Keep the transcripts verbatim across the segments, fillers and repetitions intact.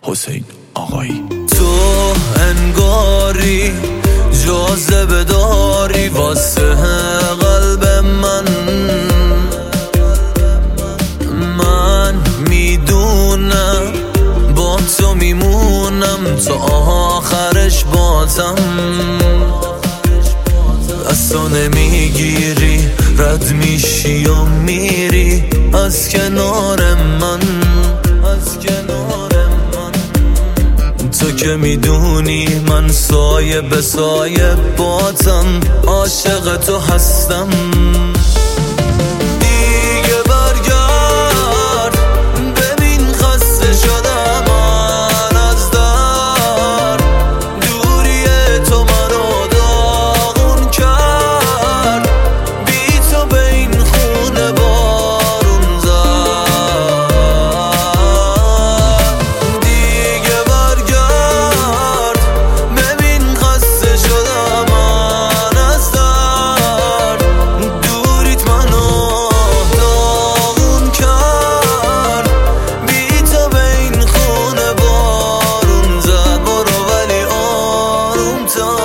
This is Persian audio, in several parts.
حسین آقایی. تو انگاری جاذبه داری واسه قلب من، من میدونم با تو میمونم تا آخرش بازم. اصلا نمیگیری رد میشی یا میری از کنار من، از کنار من. تو که میدونی من سایه به سایه باتم، عاشق تو هستم. دیگه برگرد ببین خسته شدم من از در، دوری تو منو داغون کرد، بی تو به این خونه بارون زد. دیگه برگرد ببین خسته شدم من از در، دوریت منو داغون کرد، بی تو به این خونه بارون زد. برو ولی آروم تر.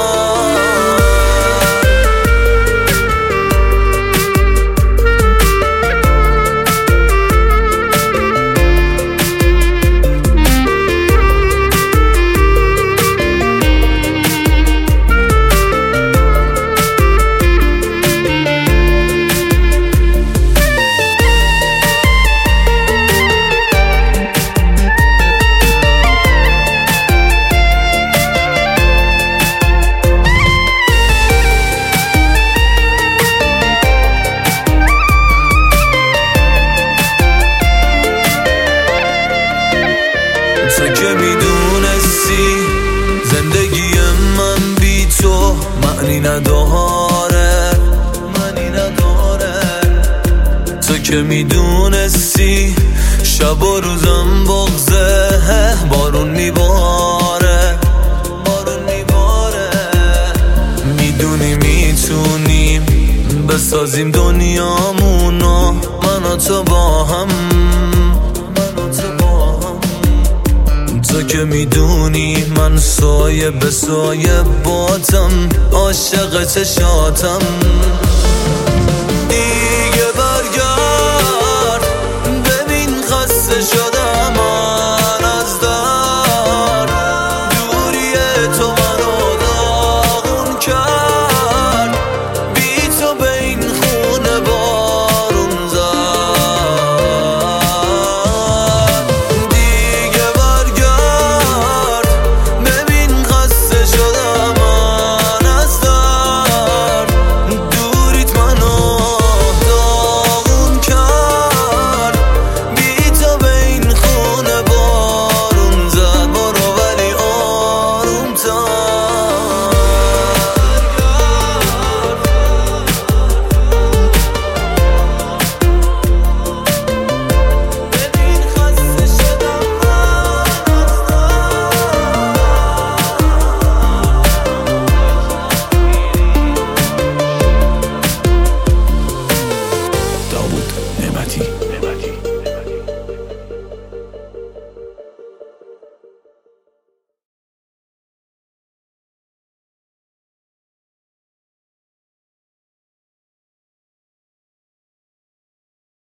تو که میدونستی زندگی من بی تو معنی نداره، معنی نداره. تو که میدونستی شب و روزم بغضه، بارون میباره، بارون میباره. میدونی میتونیم بسازیم دنیامونو من و تو با هم، تو که میدونی من سایه به سایه باتم، عاشق چشاتم.